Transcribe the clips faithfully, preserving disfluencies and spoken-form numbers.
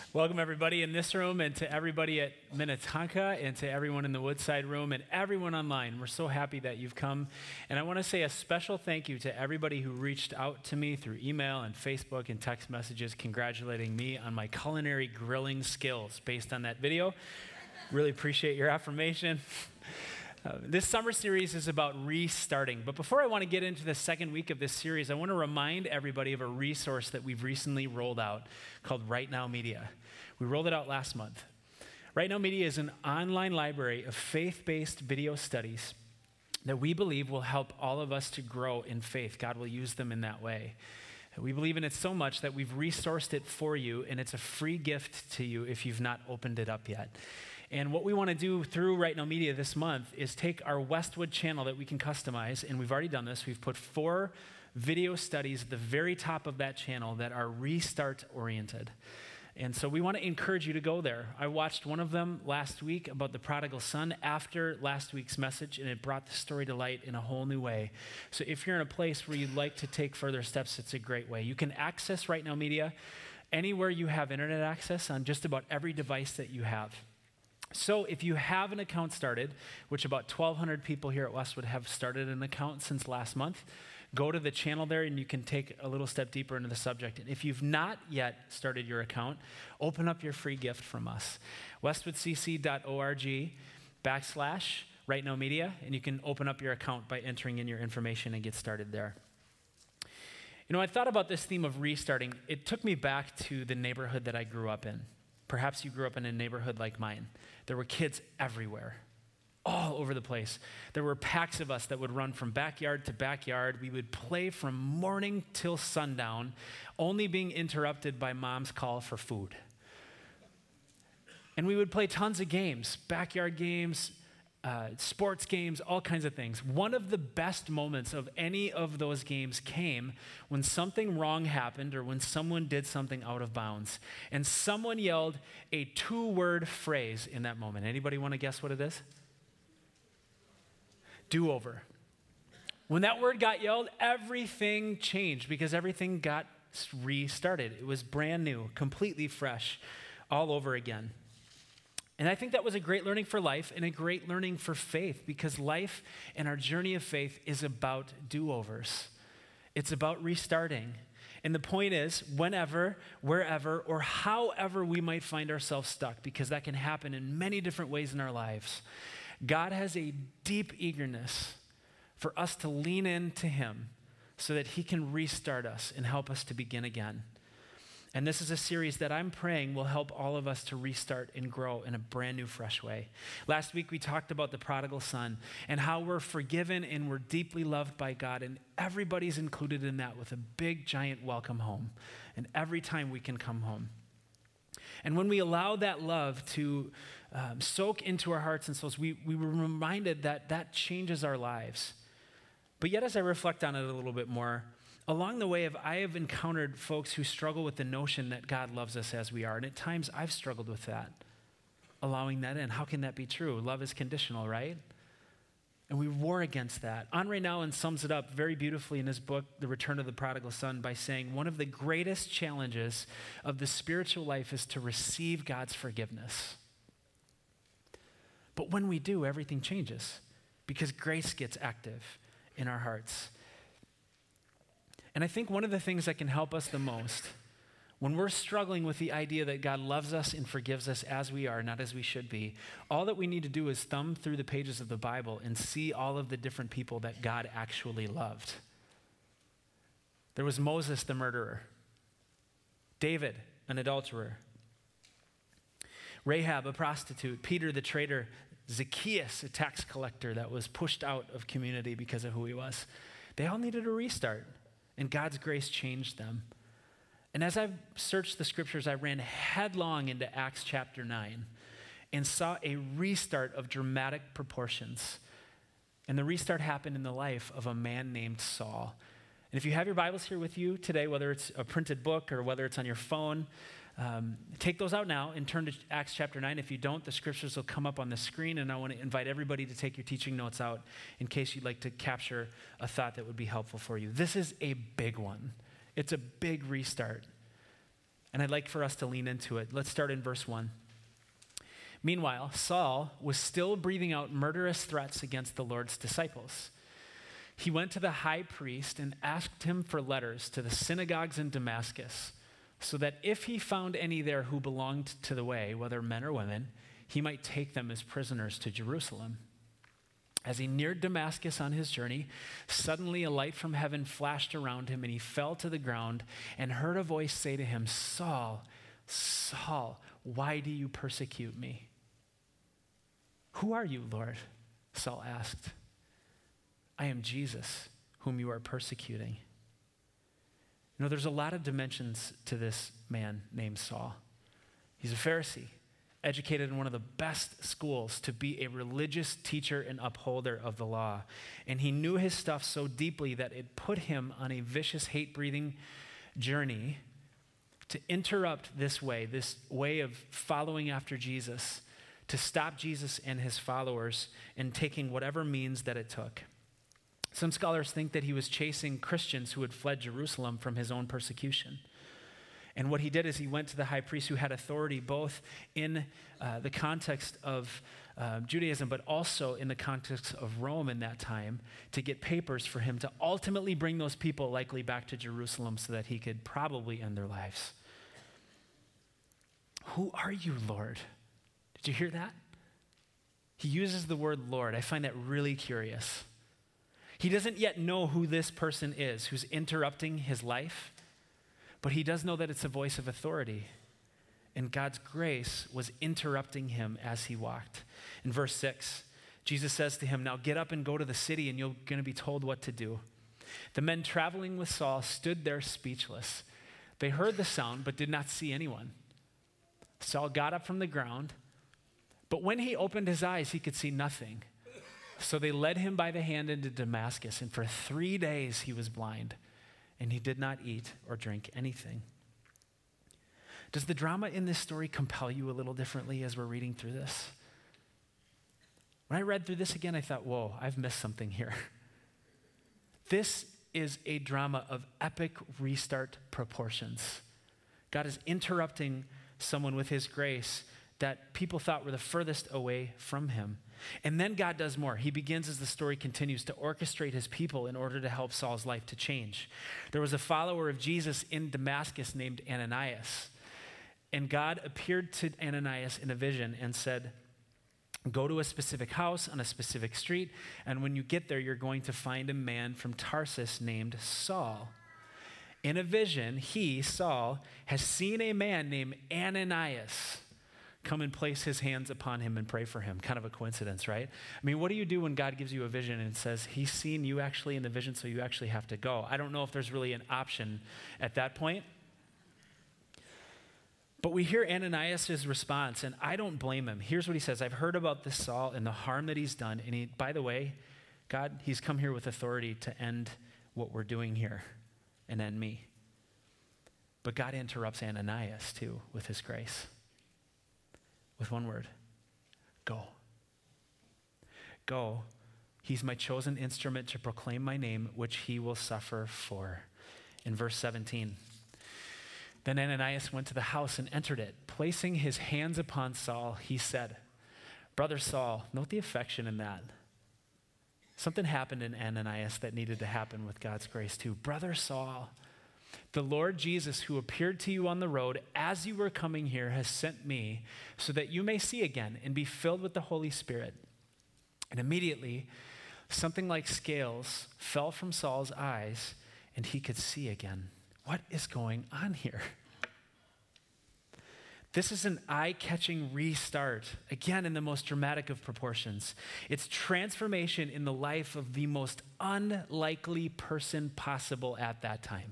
Welcome everybody in this room and to everybody at Minnetonka and to everyone in the Woodside room and everyone online. We're so happy that you've come. And I want to say a special thank you to everybody who reached out to me through email and Facebook and text messages congratulating me on my culinary grilling skills based on that video. Really appreciate your affirmation. Uh, this summer series is about restarting. But before I want to get into the second week of this series, I want to remind everybody of a resource that we've recently rolled out called Right Now Media. We rolled it out last month. Right Now Media is an online library of faith-based video studies that we believe will help all of us to grow in faith. God will use them in that way. We believe in it so much that we've resourced it for you, and it's a free gift to you if you've not opened it up yet. And what we want to do through Right Now Media this month is take our Westwood channel that we can customize, and we've already done this. We've put four video studies at the very top of that channel that are restart-oriented. And so we want to encourage you to go there. I watched one of them last week about the prodigal son after last week's message, and it brought the story to light in a whole new way. So if you're in a place where you'd like to take further steps, it's a great way. You can access Right Now Media anywhere you have internet access on just about every device that you have. So if you have an account started, which about twelve hundred people here at Westwood have started an account since last month, go to the channel there and you can take a little step deeper into the subject. And if you've not yet started your account, open up your free gift from us. westwoodcc.org backslash Right Now Media, and you can open up your account by entering in your information and get started there. You know, I thought about this theme of restarting. It took me back to the neighborhood that I grew up in. Perhaps you grew up in a neighborhood like mine. There were kids everywhere, all over the place. There were packs of us that would run from backyard to backyard. We would play from morning till sundown, only being interrupted by mom's call for food. And we would play tons of games, backyard games, uh, sports games, all kinds of things. One of the best moments of any of those games came when something wrong happened or when someone did something out of bounds. And someone yelled a two-word phrase in that moment. Anybody want to guess what it is? Do-over. When that word got yelled, everything changed because everything got restarted. It was brand new, completely fresh, all over again. And I think that was a great learning for life and a great learning for faith because life and our journey of faith is about do-overs. It's about restarting. And the point is, whenever, wherever, or however we might find ourselves stuck, because that can happen in many different ways in our lives, God has a deep eagerness for us to lean into Him so that He can restart us and help us to begin again. And this is a series that I'm praying will help all of us to restart and grow in a brand new, fresh way. Last week, we talked about the prodigal son and how we're forgiven and we're deeply loved by God, and everybody's included in that with a big, giant welcome home. And every time we can come home. And when we allow that love to um, soak into our hearts and souls, we, we were reminded that that changes our lives. But yet, as I reflect on it a little bit more, along the way, of, I have encountered folks who struggle with the notion that God loves us as we are. And at times, I've struggled with that, allowing that in. How can that be true? Love is conditional, right? And we war against that. Henri Nouwen sums it up very beautifully in his book, The Return of the Prodigal Son, by saying one of the greatest challenges of the spiritual life is to receive God's forgiveness. But when we do, everything changes because grace gets active in our hearts. And I think one of the things that can help us the most when we're struggling with the idea that God loves us and forgives us as we are, not as we should be, all that we need to do is thumb through the pages of the Bible and see all of the different people that God actually loved. There was Moses, the murderer. David, an adulterer. Rahab, a prostitute. Peter, the traitor. Zacchaeus, a tax collector that was pushed out of community because of who he was. They all needed a restart, and God's grace changed them. And as I've searched the scriptures, I ran headlong into Acts chapter nine and saw a restart of dramatic proportions. And the restart happened in the life of a man named Saul. And if you have your Bibles here with you today, whether it's a printed book or whether it's on your phone, um, take those out now and turn to Acts chapter nine. If you don't, the scriptures will come up on the screen, and I want to invite everybody to take your teaching notes out in case you'd like to capture a thought that would be helpful for you. This is a big one. It's a big restart. And I'd like for us to lean into it. Let's start in verse one. Meanwhile, Saul was still breathing out murderous threats against the Lord's disciples. He went to the high priest and asked him for letters to the synagogues in Damascus, so that if he found any there who belonged to the way, whether men or women, he might take them as prisoners to Jerusalem. As he neared Damascus on his journey, suddenly a light from heaven flashed around him, and he fell to the ground and heard a voice say to him, "Saul, Saul, why do you persecute me?" "Who are you, Lord?" Saul asked. "I am Jesus, whom you are persecuting." You know, there's a lot of dimensions to this man named Saul. He's a Pharisee, educated in one of the best schools to be a religious teacher and upholder of the law. And he knew his stuff so deeply that it put him on a vicious, hate-breathing journey to interrupt this way, this way of following after Jesus, to stop Jesus and his followers and taking whatever means that it took. Some scholars think that he was chasing Christians who had fled Jerusalem from his own persecution. And what he did is he went to the high priest who had authority both in uh, the context of uh, Judaism, but also in the context of Rome in that time, to get papers for him to ultimately bring those people likely back to Jerusalem so that he could probably end their lives. "Who are you, Lord?" Did you hear that? He uses the word Lord. I find that really curious. He doesn't yet know who this person is who's interrupting his life, but he does know that it's a voice of authority. And God's grace was interrupting him as he walked. In verse six, Jesus says to him, "Now get up and go to the city, and you're going to be told what to do." The men traveling with Saul stood there speechless. They heard the sound, but did not see anyone. Saul got up from the ground, but when he opened his eyes, he could see nothing. So they led him by the hand into Damascus, and for three days he was blind, and he did not eat or drink anything. Does the drama in this story compel you a little differently as we're reading through this? When I read through this again, I thought, whoa, I've missed something here. This is a drama of epic restart proportions. God is interrupting someone with his grace that people thought were the furthest away from him. And then God does more. He begins, as the story continues, to orchestrate his people in order to help Saul's life to change. There was a follower of Jesus in Damascus named Ananias. And God appeared to Ananias in a vision and said, "Go to a specific house on a specific street, and when you get there, you're going to find a man from Tarsus named Saul. In a vision, he, Saul, has seen a man named Ananias come and place his hands upon him and pray for him." Kind of a coincidence, right? I mean, what do you do when God gives you a vision and says, he's seen you actually in the vision, so you actually have to go? I don't know if there's really an option at that point. But we hear Ananias' response, and I don't blame him. Here's what he says: "I've heard about this Saul and the harm that he's done. And he, by the way, God, he's come here with authority to end what we're doing here and end me." But God interrupts Ananias too with his grace. With one word: go. Go. He's my chosen instrument to proclaim my name, which he will suffer for. In verse seventeen, then Ananias went to the house and entered it. Placing his hands upon Saul, he said, "Brother Saul," note the affection in that. Something happened in Ananias that needed to happen with God's grace too. "Brother Saul, the Lord Jesus, who appeared to you on the road as you were coming here, has sent me so that you may see again and be filled with the Holy Spirit." And immediately, something like scales fell from Saul's eyes, and he could see again. What is going on here? This is an eye-catching restart, again in the most dramatic of proportions. It's transformation in the life of the most unlikely person possible at that time.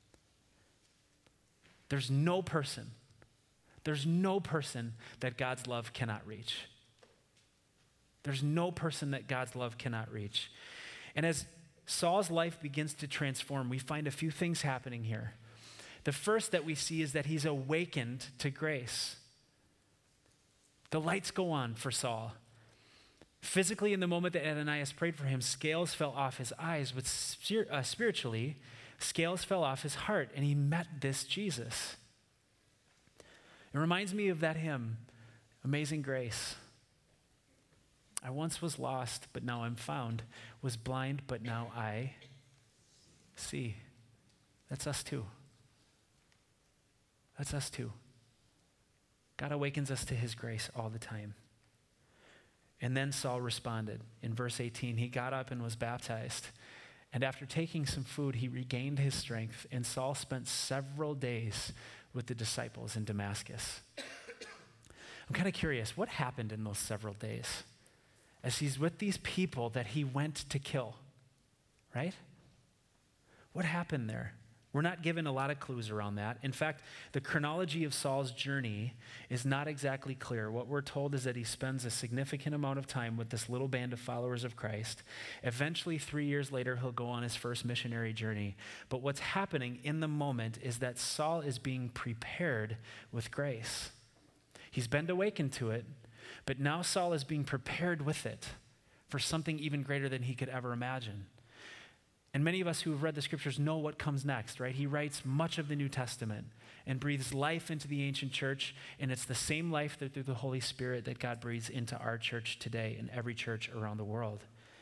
There's no person, there's no person that God's love cannot reach. There's no person that God's love cannot reach. And as Saul's life begins to transform, we find a few things happening here. The first that we see is that he's awakened to grace. The lights go on for Saul. Physically, in the moment that Ananias prayed for him, scales fell off his eyes, but spir- uh, spiritually, scales fell off his heart, and he met this Jesus. It reminds me of that hymn, Amazing Grace. I once was lost, but now I'm found. Was blind, but now I see. That's us too. That's us too. God awakens us to his grace all the time. And then Saul responded. In verse eighteen, he got up and was baptized. And after taking some food, he regained his strength. And Saul spent several days with the disciples in Damascus. I'm kind of curious, what happened in those several days? As he's with these people that he went to kill, right? What happened there? We're not given a lot of clues around that. In fact, the chronology of Saul's journey is not exactly clear. What we're told is that he spends a significant amount of time with this little band of followers of Christ. Eventually, three years later, he'll go on his first missionary journey. But what's happening in the moment is that Saul is being prepared with grace. He's been awakened to it, but now Saul is being prepared with it for something even greater than he could ever imagine. And many of us who have read the scriptures know what comes next, right? He writes much of the New Testament and breathes life into the ancient church, and it's the same life that through the Holy Spirit that God breathes into our church today and every church around the world.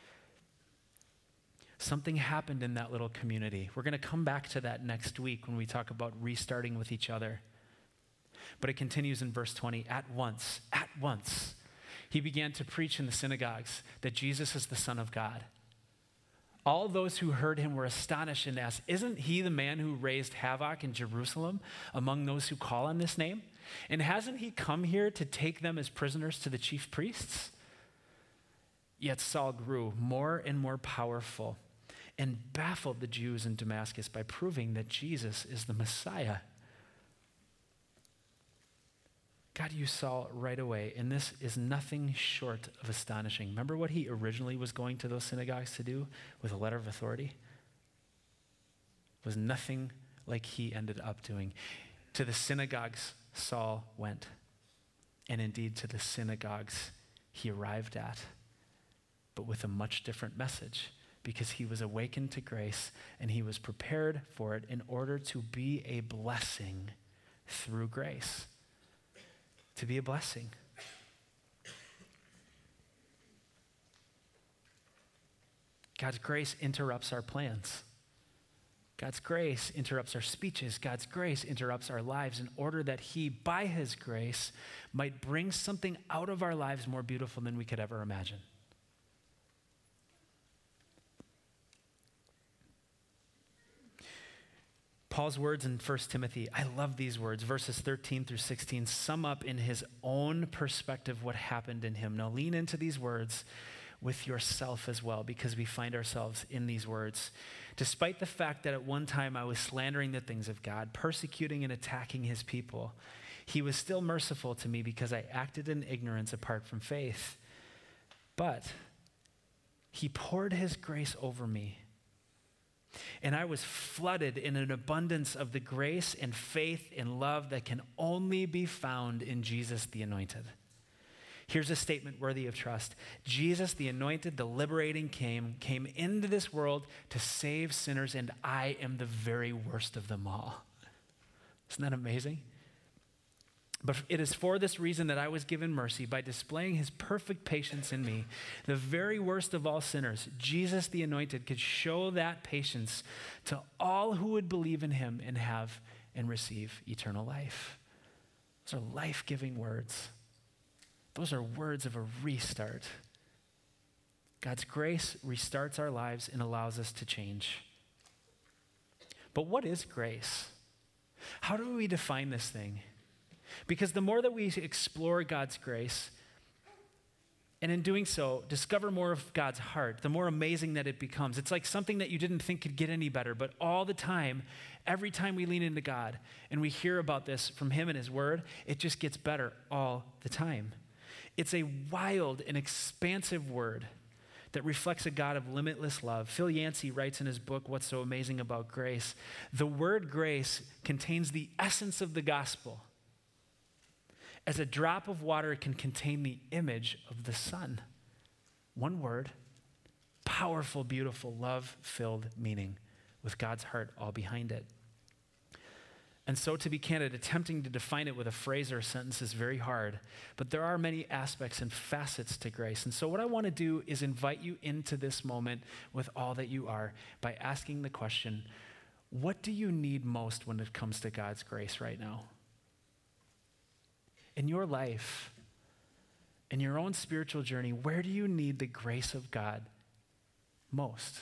Something happened in that little community. We're going to come back to that next week when we talk about restarting with each other. But it continues in verse twenty, at once, at once, he began to preach in the synagogues that Jesus is the Son of God. All those who heard him were astonished and asked, isn't he the man who raised havoc in Jerusalem among those who call on this name? And hasn't he come here to take them as prisoners to the chief priests? Yet Saul grew more and more powerful and baffled the Jews in Damascus by proving that Jesus is the Messiah. God used Saul right away, and this is nothing short of astonishing. Remember what he originally was going to those synagogues to do with a letter of authority? It was nothing like he ended up doing. To the synagogues Saul went, and indeed to the synagogues he arrived at, but with a much different message, because he was awakened to grace and he was prepared for it in order to be a blessing through grace. To be a blessing. God's grace interrupts our plans. God's grace interrupts our speeches. God's grace interrupts our lives in order that he, by his grace, might bring something out of our lives more beautiful than we could ever imagine. Paul's words in First Timothy, I love these words, verses thirteen through sixteen, sum up in his own perspective what happened in him. Now lean into these words with yourself as well, because we find ourselves in these words. Despite the fact that at one time I was slandering the things of God, persecuting and attacking his people, he was still merciful to me because I acted in ignorance apart from faith. But he poured his grace over me, and I was flooded in an abundance of the grace and faith and love that can only be found in Jesus the Anointed. Here's a statement worthy of trust. Jesus the Anointed, the liberating King, came into this world to save sinners, and I am the very worst of them all. Isn't that amazing? But it is for this reason that I was given mercy by displaying his perfect patience in me, the very worst of all sinners. Jesus the Anointed could show that patience to all who would believe in him and have and receive eternal life. Those are life-giving words. Those are words of a restart. God's grace restarts our lives and allows us to change. But what is grace? How do we define this thing? Because the more that we explore God's grace, and in doing so, discover more of God's heart, the more amazing that it becomes. It's like something that you didn't think could get any better, but all the time, every time we lean into God and we hear about this from him and his word, it just gets better all the time. It's a wild and expansive word that reflects a God of limitless love. Phil Yancey writes in his book, What's So Amazing About Grace? The word grace contains the essence of the gospel, as a drop of water can contain the image of the sun. One word, powerful, beautiful, love-filled meaning with God's heart all behind it. And so, to be candid, attempting to define it with a phrase or a sentence is very hard. But there are many aspects and facets to grace. And so, what I want to do is invite you into this moment with all that you are by asking the question, what do you need most when it comes to God's grace right now? In your life, in your own spiritual journey, where do you need the grace of God most?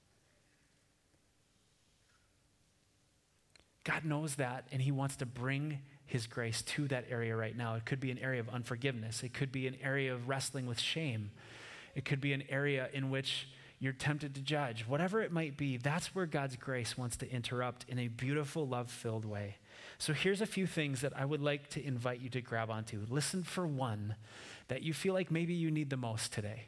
God knows that, and he wants to bring his grace to that area right now. It could be an area of unforgiveness. It could be an area of wrestling with shame. It could be an area in which you're tempted to judge. Whatever it might be, that's where God's grace wants to interrupt in a beautiful, love-filled way. So here's a few things that I would like to invite you to grab onto. Listen for one that you feel like maybe you need the most today.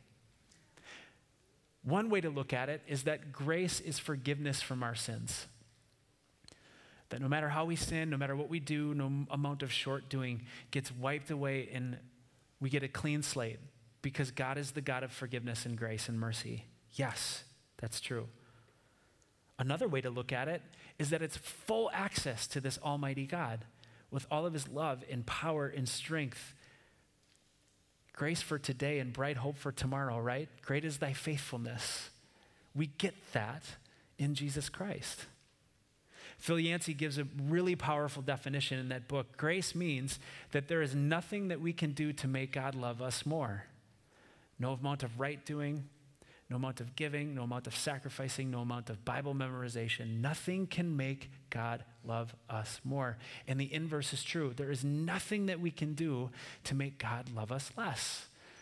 One way to look at it is that grace is forgiveness from our sins. That no matter how we sin, no matter what we do, no amount of short doing gets wiped away and we get a clean slate because God is the God of forgiveness and grace and mercy. Yes, that's true. Another way to look at it is that it's full access to this almighty God with all of his love and power and strength. Grace for today and bright hope for tomorrow, right? Great is thy faithfulness. We get that in Jesus Christ. Phil Yancey gives a really powerful definition in that book. Grace means that there is nothing that we can do to make God love us more. No amount of right doing, no amount of giving, no amount of sacrificing, no amount of Bible memorization. Nothing can make God love us more. And the inverse is true. There is nothing that we can do to make God love us less.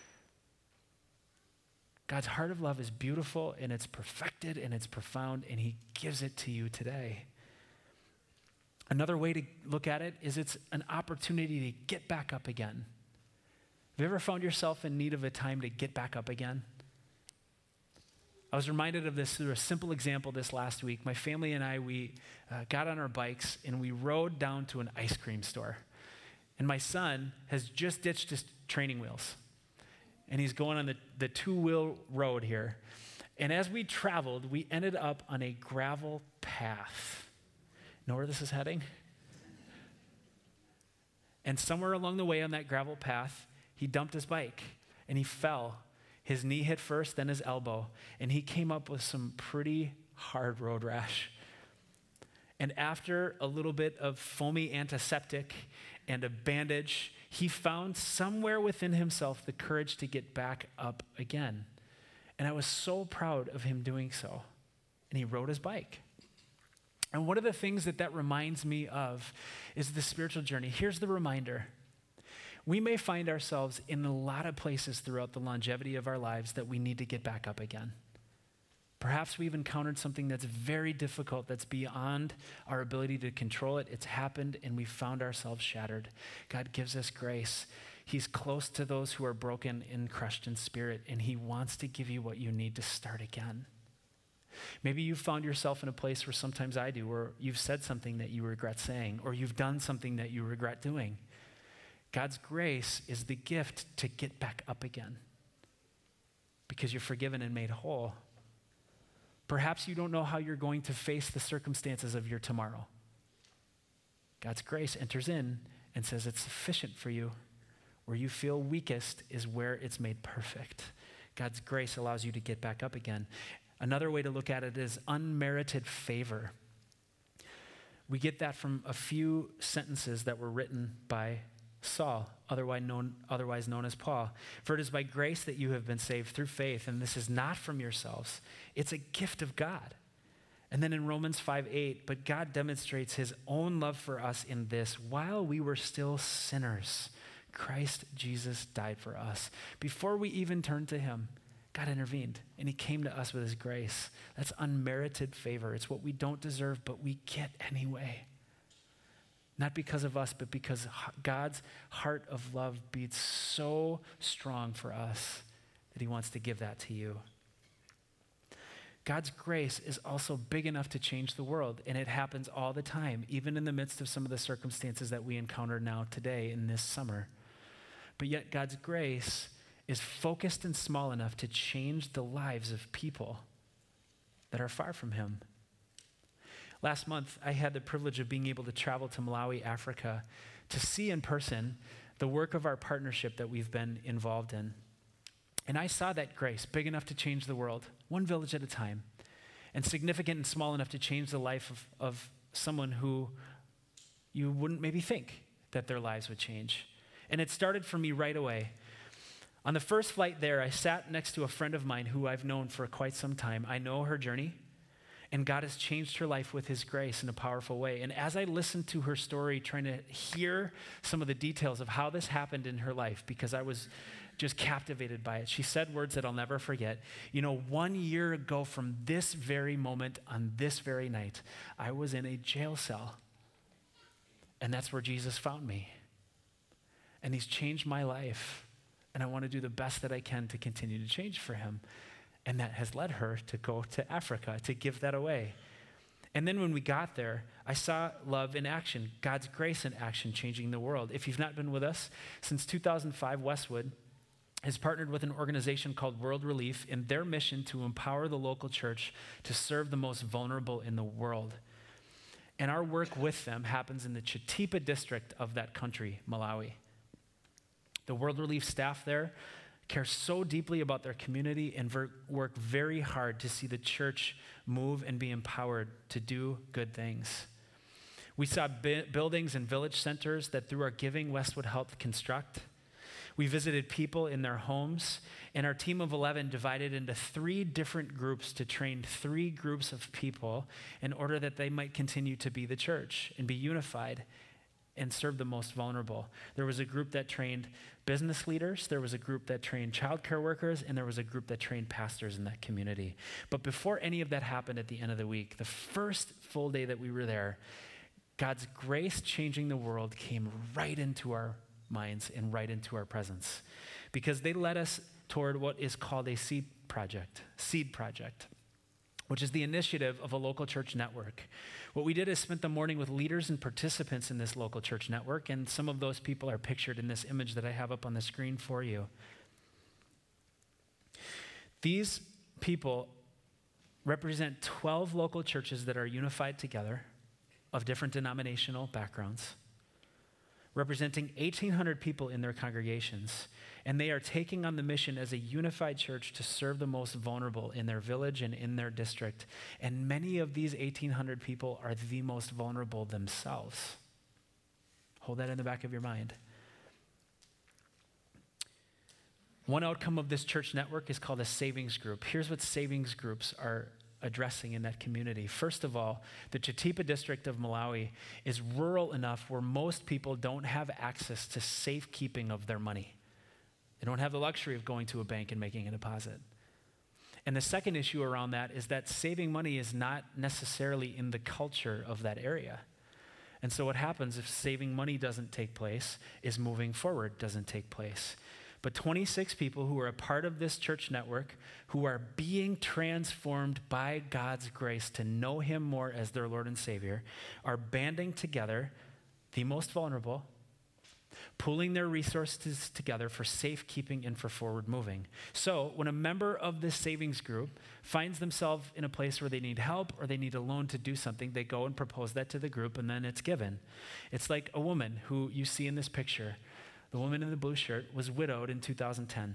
God's heart of love is beautiful and it's perfected and it's profound, and he gives it to you today. Another way to look at it is it's an opportunity to get back up again. Have you ever found yourself in need of a time to get back up again? I was reminded of this through a simple example this last week. My family and I, we uh, got on our bikes and we rode down to an ice cream store. And my son has just ditched his training wheels. And he's going on the, the two-wheel road here. And as we traveled, we ended up on a gravel path. Know where this is heading? And somewhere along the way on that gravel path, he dumped his bike and he fell. His knee hit first, then his elbow, and he came up with some pretty hard road rash. And after a little bit of foamy antiseptic and a bandage, he found somewhere within himself the courage to get back up again. And I was so proud of him doing so. And he rode his bike. And one of the things that that reminds me of is the spiritual journey. Here's the reminder. We may find ourselves in a lot of places throughout the longevity of our lives that we need to get back up again. Perhaps we've encountered something that's very difficult, that's beyond our ability to control it. It's happened and we've found ourselves shattered. God gives us grace. He's close to those who are broken and crushed in spirit, and he wants to give you what you need to start again. Maybe you've found yourself in a place where sometimes I do, where you've said something that you regret saying, or you've done something that you regret doing. God's grace is the gift to get back up again because you're forgiven and made whole. Perhaps you don't know how you're going to face the circumstances of your tomorrow. God's grace enters in and says it's sufficient for you. Where you feel weakest is where it's made perfect. God's grace allows you to get back up again. Another way to look at it is unmerited favor. We get that from a few sentences that were written by Saul, otherwise known, otherwise known as Paul. For it is by grace that you have been saved through faith, and this is not from yourselves. It's a gift of God. And then in Romans five eight, but God demonstrates his own love for us in this: while we were still sinners, Christ Jesus died for us. Before we even turned to him, God intervened, and he came to us with his grace. That's unmerited favor. It's what we don't deserve, but we get anyway. Not because of us, but because God's heart of love beats so strong for us that he wants to give that to you. God's grace is also big enough to change the world, and it happens all the time, even in the midst of some of the circumstances that we encounter now today in this summer. But yet God's grace is focused and small enough to change the lives of people that are far from him. Last month, I had the privilege of being able to travel to Malawi, Africa, to see in person the work of our partnership that we've been involved in. And I saw that grace, big enough to change the world, one village at a time, and significant and small enough to change the life of, of someone who you wouldn't maybe think that their lives would change. And it started for me right away. On the first flight there, I sat next to a friend of mine who I've known for quite some time. I know her journey, and God has changed her life with his grace in a powerful way. And as I listened to her story, trying to hear some of the details of how this happened in her life, because I was just captivated by it, she said words that I'll never forget. You know, one year ago from this very moment, on this very night, I was in a jail cell. And that's where Jesus found me. And he's changed my life. And I want to do the best that I can to continue to change for him. And that has led her to go to Africa, to give that away. And then when we got there, I saw love in action, God's grace in action, changing the world. If you've not been with us, since two thousand five, Westwood has partnered with an organization called World Relief in their mission to empower the local church to serve the most vulnerable in the world. And our work with them happens in the Chitipa district of that country, Malawi. The World Relief staff there care so deeply about their community and ver- work very hard to see the church move and be empowered to do good things. We saw bi- buildings and village centers that through our giving, Westwood helped construct. We visited people in their homes, and our team of eleven divided into three different groups to train three groups of people in order that they might continue to be the church and be unified and serve the most vulnerable. There was a group that trained business leaders, there was a group that trained childcare workers, and there was a group that trained pastors in that community. But before any of that happened at the end of the week, the first full day that we were there, God's grace changing the world came right into our minds and right into our presence, because they led us toward what is called a seed project, seed project, which is the initiative of a local church network. What we did is spent the morning with leaders and participants in this local church network, and some of those people are pictured in this image that I have up on the screen for you. These people represent twelve local churches that are unified together of different denominational backgrounds, representing eighteen hundred people in their congregations, and they are taking on the mission as a unified church to serve the most vulnerable in their village and in their district. And many of these eighteen hundred people are the most vulnerable themselves. Hold that in the back of your mind. One outcome of this church network is called a savings group. Here's what savings groups are addressing in that community. First of all, the Chitipa district of Malawi is rural enough where most people don't have access to safekeeping of their money. They don't have the luxury of going to a bank and making a deposit. And the second issue around that is that saving money is not necessarily in the culture of that area. And so what happens if saving money doesn't take place is moving forward doesn't take place. But twenty-six people who are a part of this church network, who are being transformed by God's grace to know him more as their Lord and Savior, are banding together, the most vulnerable, pooling their resources together for safekeeping and for forward moving. So when a member of this savings group finds themselves in a place where they need help or they need a loan to do something, they go and propose that to the group, and then it's given. It's like a woman who you see in this picture. The woman in the blue shirt was widowed in two thousand ten.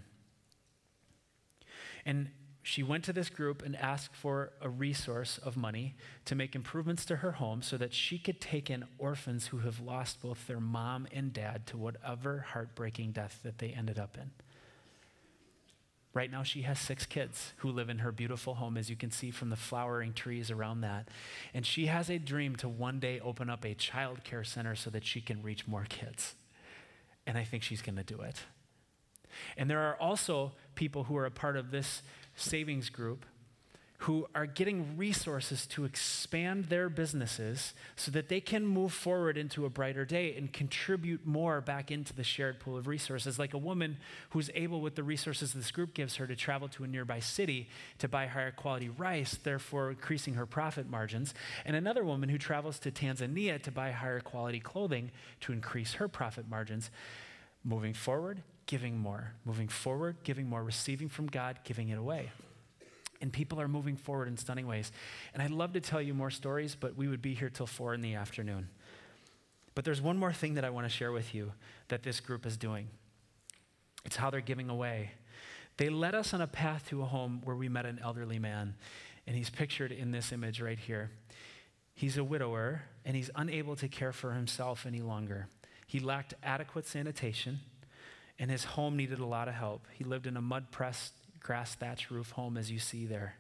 And she went to this group and asked for a resource of money to make improvements to her home so that she could take in orphans who have lost both their mom and dad to whatever heartbreaking death that they ended up in. Right now she has six kids who live in her beautiful home, as you can see from the flowering trees around that. And she has a dream to one day open up a child care center so that she can reach more kids. And I think she's going to do it. And there are also people who are a part of this savings group who are getting resources to expand their businesses so that they can move forward into a brighter day and contribute more back into the shared pool of resources. Like a woman who's able, with the resources this group gives her, to travel to a nearby city to buy higher quality rice, therefore increasing her profit margins. And another woman who travels to Tanzania to buy higher quality clothing to increase her profit margins. Moving forward, giving more. Moving forward, giving more. Receiving from God, giving it away. And people are moving forward in stunning ways. And I'd love to tell you more stories, but we would be here till four in the afternoon. But there's one more thing that I want to share with you that this group is doing. It's how they're giving away. They led us on a path to a home where we met an elderly man, and he's pictured in this image right here. He's a widower, and he's unable to care for himself any longer. He lacked adequate sanitation, and his home needed a lot of help. He lived in a mud-pressed, grass thatch roof home, as you see there.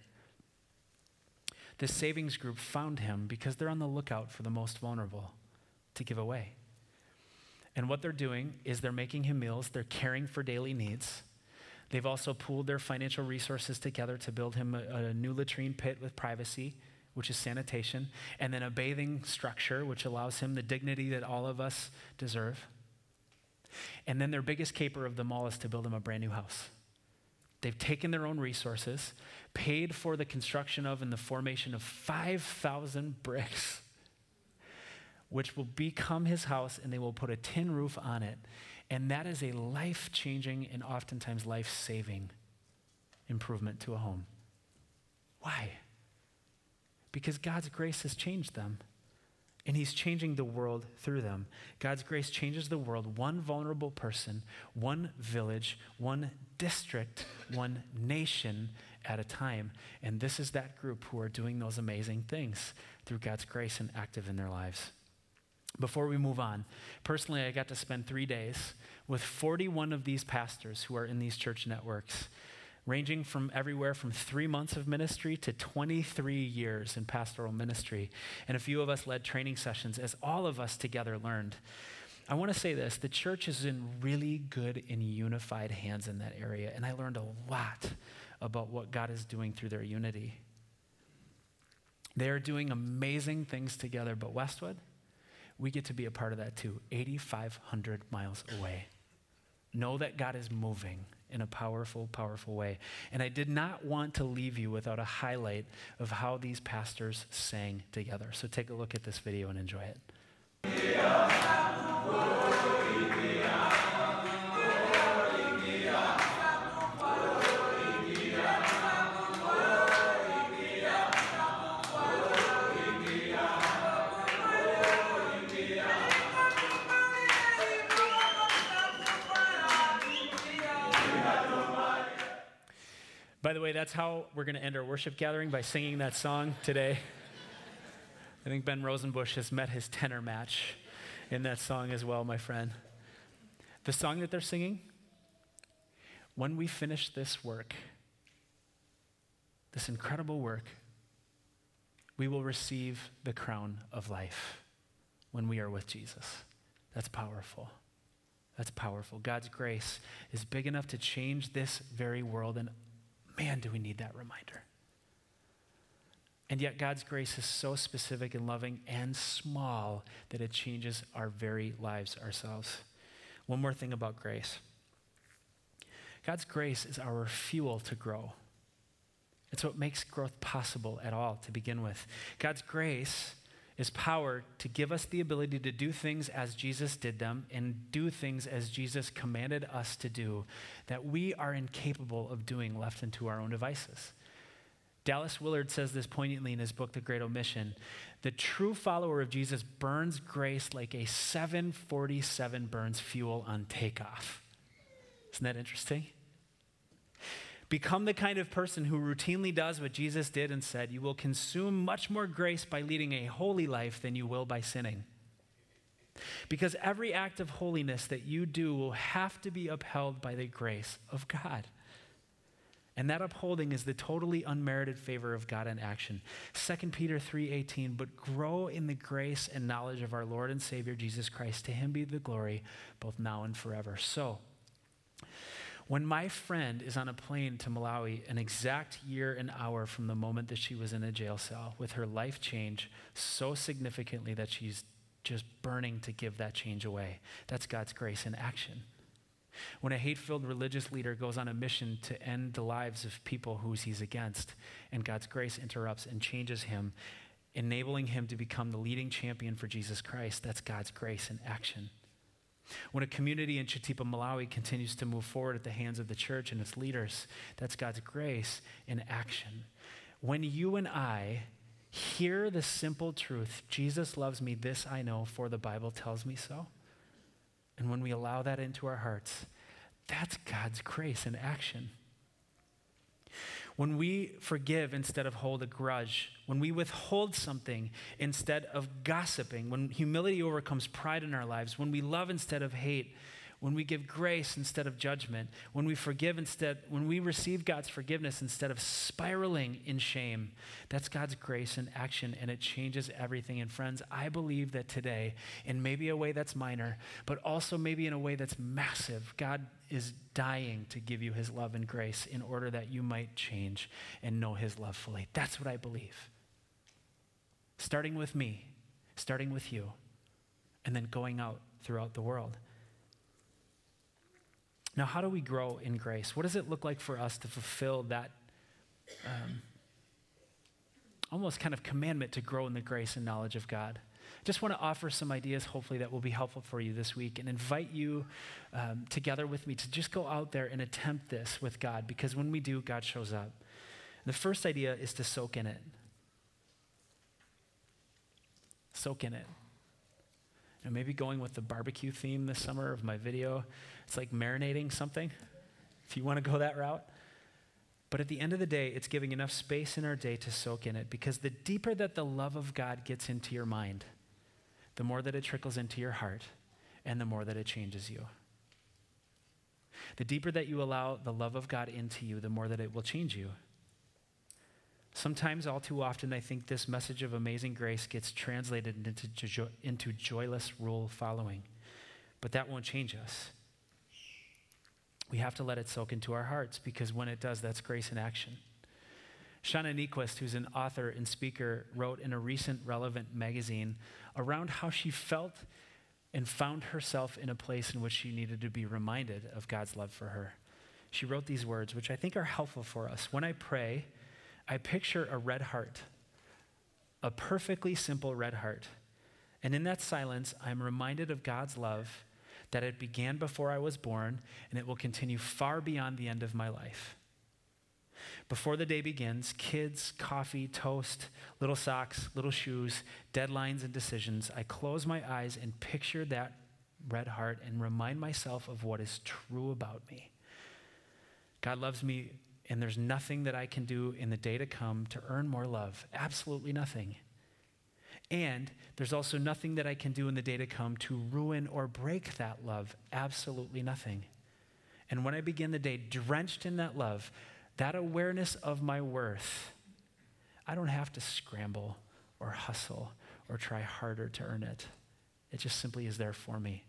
This savings group found him because they're on the lookout for the most vulnerable to give away. And what they're doing is they're making him meals, they're caring for daily needs. They've also pooled their financial resources together to build him a, a new latrine pit with privacy, which is sanitation, and then a bathing structure, which allows him the dignity that all of us deserve. And then their biggest caper of them all is to build him a brand new house. They've taken their own resources, paid for the construction of and the formation of five thousand bricks, which will become his house, and they will put a tin roof on it. And that is a life-changing and oftentimes life-saving improvement to a home. Why? Because God's grace has changed them. And he's changing the world through them. God's grace changes the world, one vulnerable person, one village, one district, one nation at a time. And this is that group who are doing those amazing things through God's grace and active in their lives. Before we move on, personally, I got to spend three days with forty-one of these pastors who are in these church networks, ranging from everywhere from three months of ministry to twenty-three years in pastoral ministry. And a few of us led training sessions as all of us together learned. I want to say this, the church is in really good and unified hands in that area, and I learned a lot about what God is doing through their unity. They are doing amazing things together, but Westwood, we get to be a part of that too, eighty-five hundred miles away. Know that God is moving in a powerful, powerful way. And I did not want to leave you without a highlight of how these pastors sang together. So take a look at this video and enjoy it. By the way, that's how we're going to end our worship gathering, by singing that song today. I think Ben Rosenbusch has met his tenor match in that song as well, my friend. The song that they're singing, when we finish this work, this incredible work, we will receive the crown of life when we are with Jesus. That's powerful. That's powerful. God's grace is big enough to change this very world, and man, do we need that reminder. And yet God's grace is so specific and loving and small that it changes our very lives ourselves. One more thing about grace. God's grace is our fuel to grow. It's what makes growth possible at all to begin with. God's grace is power to give us the ability to do things as Jesus did them and do things as Jesus commanded us to do that we are incapable of doing left into our own devices. Dallas Willard says this poignantly in his book, The Great Omission. The true follower of Jesus burns grace like a seven forty-seven burns fuel on takeoff. Isn't that interesting? Become the kind of person who routinely does what Jesus did and said. You will consume much more grace by leading a holy life than you will by sinning. Because every act of holiness that you do will have to be upheld by the grace of God. And that upholding is the totally unmerited favor of God in action. Second Peter three eighteen, but grow in the grace and knowledge of our Lord and Savior Jesus Christ. To him be the glory both now and forever. So, when my friend is on a plane to Malawi, an exact year and hour from the moment that she was in a jail cell, with her life change so significantly that she's just burning to give that change away, that's God's grace in action. When a hate-filled religious leader goes on a mission to end the lives of people who he's against, and God's grace interrupts and changes him, enabling him to become the leading champion for Jesus Christ, that's God's grace in action. When a community in Chitipa, Malawi continues to move forward at the hands of the church and its leaders, that's God's grace in action. When you and I hear the simple truth, Jesus loves me, this I know, for the Bible tells me so, and when we allow that into our hearts, that's God's grace in action. When we forgive instead of hold a grudge, when we withhold something instead of gossiping, when humility overcomes pride in our lives, when we love instead of hate, when we give grace instead of judgment, when we forgive instead, when we receive God's forgiveness instead of spiraling in shame, that's God's grace in action, and it changes everything. And friends, I believe that today, in maybe a way that's minor, but also maybe in a way that's massive, God is dying to give you his love and grace in order that you might change and know his love fully. That's what I believe. Starting with me, starting with you, and then going out throughout the world. Now, how do we grow in grace? What does it look like for us to fulfill that um, almost kind of commandment to grow in the grace and knowledge of God? I just want to offer some ideas, hopefully, that will be helpful for you this week, and invite you um, together with me to just go out there and attempt this with God, because when we do, God shows up. The first idea is to soak in it. Soak in it. And maybe going with the barbecue theme this summer of my video, it's like marinating something, if you want to go that route. But at the end of the day, it's giving enough space in our day to soak in it, because the deeper that the love of God gets into your mind, the more that it trickles into your heart, and the more that it changes you. The deeper that you allow the love of God into you, the more that it will change you. Sometimes, all too often, I think this message of amazing grace gets translated into, jo- into joyless rule following. But that won't change us. We have to let it soak into our hearts, because when it does, that's grace in action. Shauna Niequist, who's an author and speaker, wrote in a recent Relevant magazine around how she felt and found herself in a place in which she needed to be reminded of God's love for her. She wrote these words, which I think are helpful for us. When I pray, I picture a red heart, a perfectly simple red heart. And in that silence, I'm reminded of God's love, that it began before I was born, and it will continue far beyond the end of my life. Before the day begins, kids, coffee, toast, little socks, little shoes, deadlines, and decisions, I close my eyes and picture that red heart and remind myself of what is true about me. God loves me, and there's nothing that I can do in the day to come to earn more love. Absolutely nothing. And there's also nothing that I can do in the day to come to ruin or break that love. Absolutely nothing. And when I begin the day drenched in that love, that awareness of my worth, I don't have to scramble or hustle or try harder to earn it. It just simply is there for me.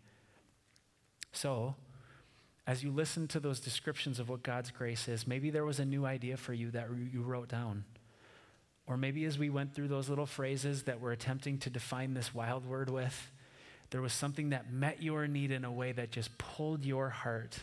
So, as you listen to those descriptions of what God's grace is, maybe there was a new idea for you that you wrote down. Or maybe as we went through those little phrases that we're attempting to define this wild word with, there was something that met your need in a way that just pulled your heart.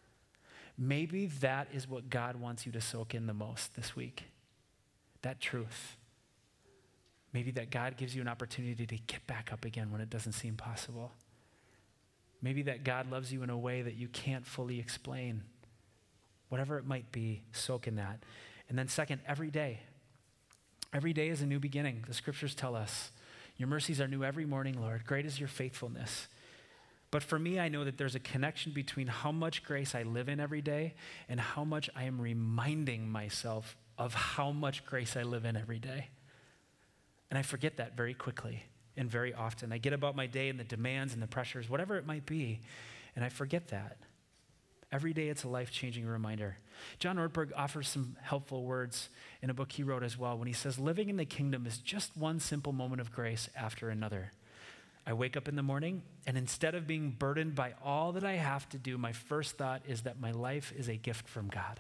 Maybe that is what God wants you to soak in the most this week. That truth. Maybe that God gives you an opportunity to get back up again when it doesn't seem possible. Maybe that God loves you in a way that you can't fully explain. Whatever it might be, soak in that. And then second, every day. Every day is a new beginning. The scriptures tell us, your mercies are new every morning, Lord. Great is your faithfulness. But for me, I know that there's a connection between how much grace I live in every day and how much I am reminding myself of how much grace I live in every day. And I forget that very quickly and very often. I get about my day and the demands and the pressures, whatever it might be, and I forget that. Every day it's a life-changing reminder. John Ortberg offers some helpful words in a book he wrote as well when he says, living in the kingdom is just one simple moment of grace after another. I wake up in the morning, and instead of being burdened by all that I have to do, my first thought is that my life is a gift from God.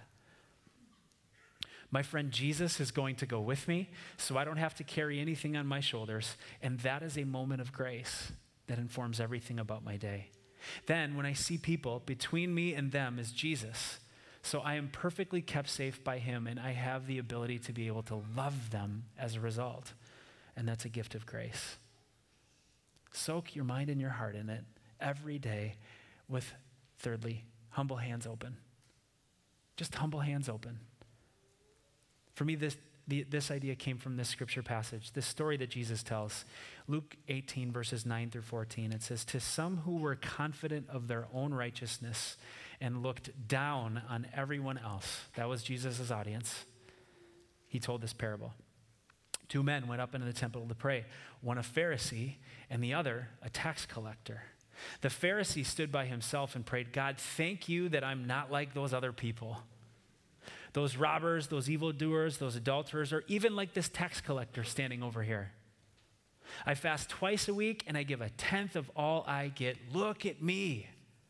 My friend Jesus is going to go with me, so I don't have to carry anything on my shoulders, and that is a moment of grace that informs everything about my day. Then, when I see people, between me and them is Jesus, so I am perfectly kept safe by him, and I have the ability to be able to love them as a result, and that's a gift of grace. Soak your mind and your heart in it every day, with, thirdly, humble hands open. Just humble hands open. For me, this the, this idea came from this scripture passage, this story that Jesus tells. Luke eighteen, verses nine through fourteen, it says, "To some who were confident of their own righteousness and looked down on everyone else," that was Jesus' audience, he told this parable. "Two men went up into the temple to pray, one a Pharisee and the other a tax collector. The Pharisee stood by himself and prayed, 'God, thank you that I'm not like those other people, those robbers, those evildoers, those adulterers, or even like this tax collector standing over here. I fast twice a week and I give a tenth of all I get. Look at me.'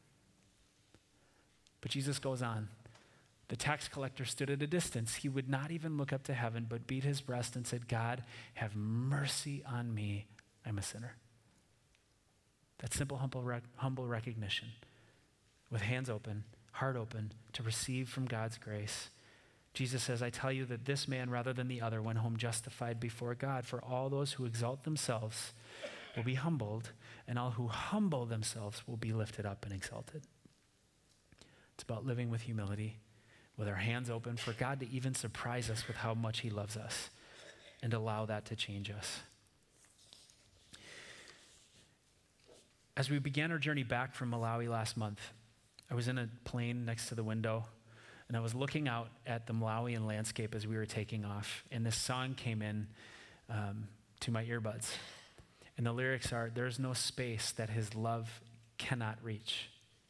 But Jesus goes on. The tax collector stood at a distance. He would not even look up to heaven, but beat his breast and said, 'God, have mercy on me. I'm a sinner.'" That simple, humble, rec- humble recognition with hands open, heart open, to receive from God's grace. Jesus says, "I tell you that this man, rather than the other, went home justified before God. For all those who exalt themselves will be humbled, and all who humble themselves will be lifted up and exalted." It's about living with humility, with our hands open for God to even surprise us with how much he loves us and allow that to change us. As we began our journey back from Malawi last month, I was in a plane next to the window, and I was looking out at the Malawian landscape as we were taking off, and this song came in um, to my earbuds. And the lyrics are, "There's no space that his love cannot reach.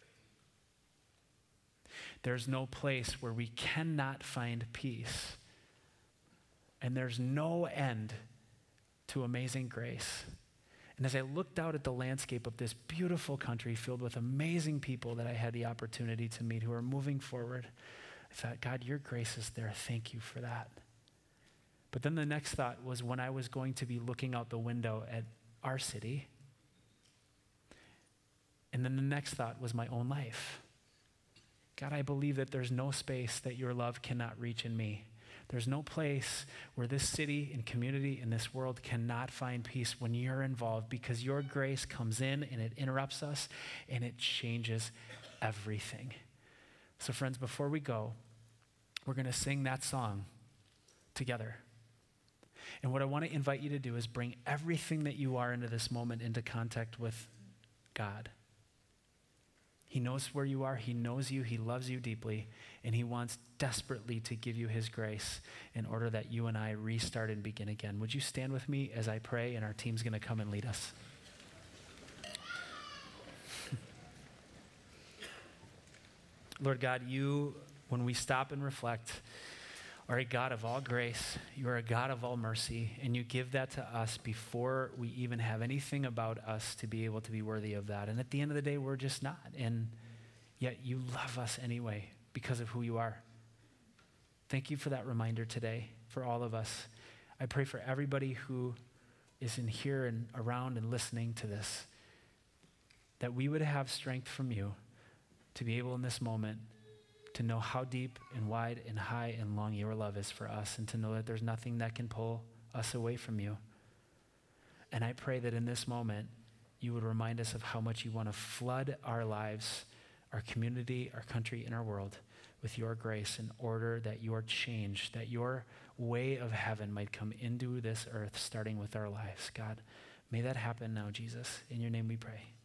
There's no place where we cannot find peace. And there's no end to amazing grace." And as I looked out at the landscape of this beautiful country filled with amazing people that I had the opportunity to meet who are moving forward, I thought, "God, your grace is there. Thank you for that." But then the next thought was when I was going to be looking out the window at our city. And then the next thought was my own life. God, I believe that there's no space that your love cannot reach in me. There's no place where this city and community and this world cannot find peace when you're involved, because your grace comes in and it interrupts us and it changes everything. So friends, before we go, we're going to sing that song together. And what I want to invite you to do is bring everything that you are into this moment into contact with God. He knows where you are. He knows you. He loves you deeply. And he wants desperately to give you his grace in order that you and I restart and begin again. Would you stand with me as I pray, and our team's going to come and lead us? Lord God, you, when we stop and reflect, are a God of all grace. You are a God of all mercy, and you give that to us before we even have anything about us to be able to be worthy of that. And at the end of the day, we're just not. And yet you love us anyway because of who you are. Thank you for that reminder today for all of us. I pray for everybody who is in here and around and listening to this, that we would have strength from you to be able in this moment to know how deep and wide and high and long your love is for us, and to know that there's nothing that can pull us away from you. And I pray that in this moment, you would remind us of how much you want to flood our lives, our community, our country, and our world with your grace in order that your change, that your way of heaven might come into this earth, starting with our lives. God, may that happen now, Jesus. In your name we pray.